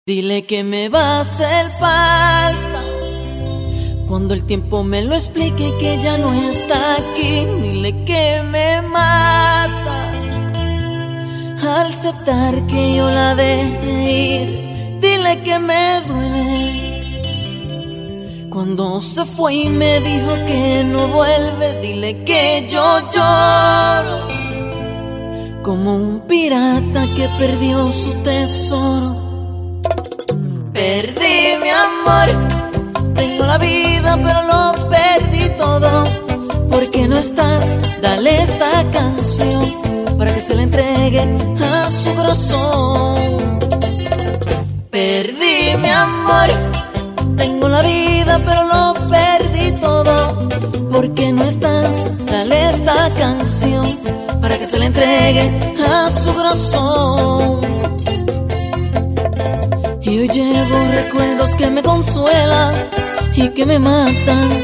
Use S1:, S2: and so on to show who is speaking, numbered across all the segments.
S1: Dile que me va a hacer falta cuando el tiempo me lo explique y que ya no está aquí. Dile que me mata al aceptar que yo la dejé ir. Dile que me duele cuando se fue y me dijo que no vuelve. Dile que yo lloro como un pirata que perdió su tesoro. Perdí mi amor, tengo la vida pero lo perdí todo. Porque no estás, dale esta canción para que se la entregue a su corazón. Perdí mi amor, tengo la vida pero lo perdí todo. Porque no estás, dale esta canción para que se la entregue a su corazón. Y hoy llevo recuerdos que me consuelan y que me matan,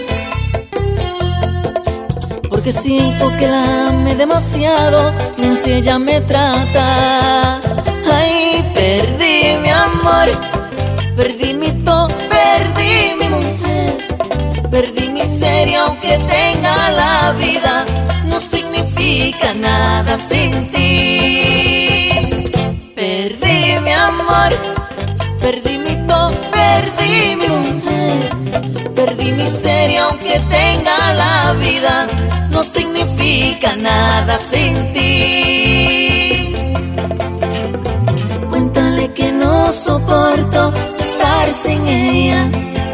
S1: porque siento que la amé demasiado y no sé ella me trata. Ay, perdí mi amor, perdí mi todo, perdí mi mujer, perdí mi ser y aunque tenga la vida no significa nada sin ti. Perdí mi amor, perdí mi todo, perdí mi mujer, perdí mi ser y aunque tenga la vida no significa nada sin ti. Cuéntale que no soporto estar sin ella.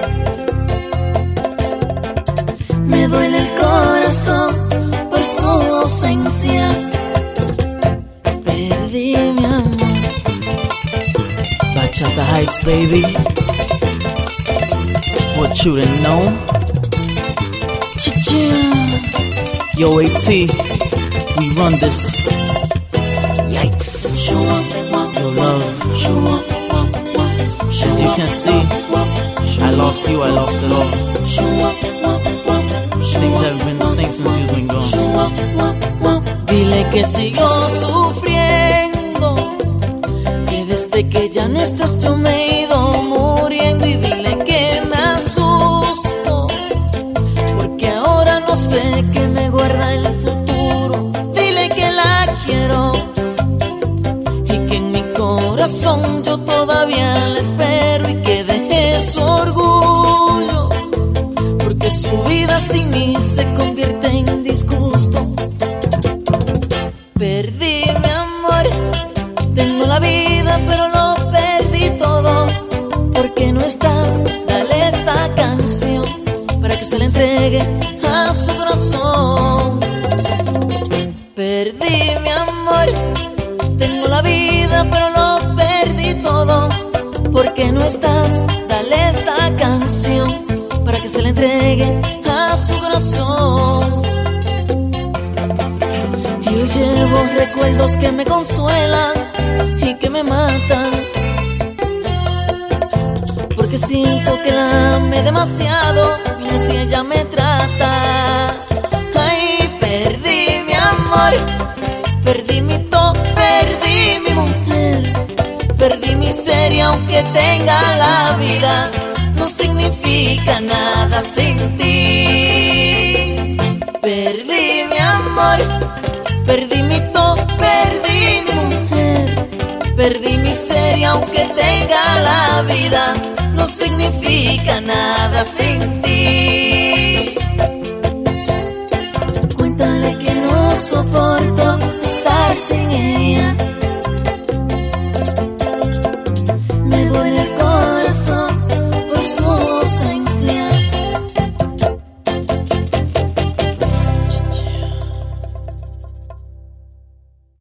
S1: Me duele el corazón por su ausencia. Perdí mi amor.
S2: Bachata Heights, baby. What you didn't know?
S1: Cha-cha.
S2: Yo, AT, we run this. Yikes. Yo, love. As you can see, I lost you, I lost it all. Things haven't been the same since you've been gone.
S1: Dile que sigo sufriendo, que desde que ya no estás yo me he ido muriendo. Y dile que me asusto, porque ahora no sé qué me guarda el futuro. Dile que la quiero y que en mi corazón yo todavía la espero. Y que deje su orgullo, porque su vida sin mí se convierte en disgusto. Perdí mi amor, tengo la vida pero lo perdí todo. Porque no estás, dale esta canción para que se la entregue a su corazón. Perdí mi amor, tengo la vida pero lo perdí todo. Porque no estás, dale esta canción para que se la entregue a su corazón. Y hoy llevo recuerdos que me consuelan y que me matan, porque siento que la amé demasiado y no sé si ella me trata. Ay, perdí mi amor, perdí mi todo, perdí mi mujer, perdí mi ser y aunque tenga la vida no significa nada sin ti. Perdí mi amor, perdí mi todo, perdí mi mujer, perdí mi ser y aunque tenga la vida no significa nada sin ti.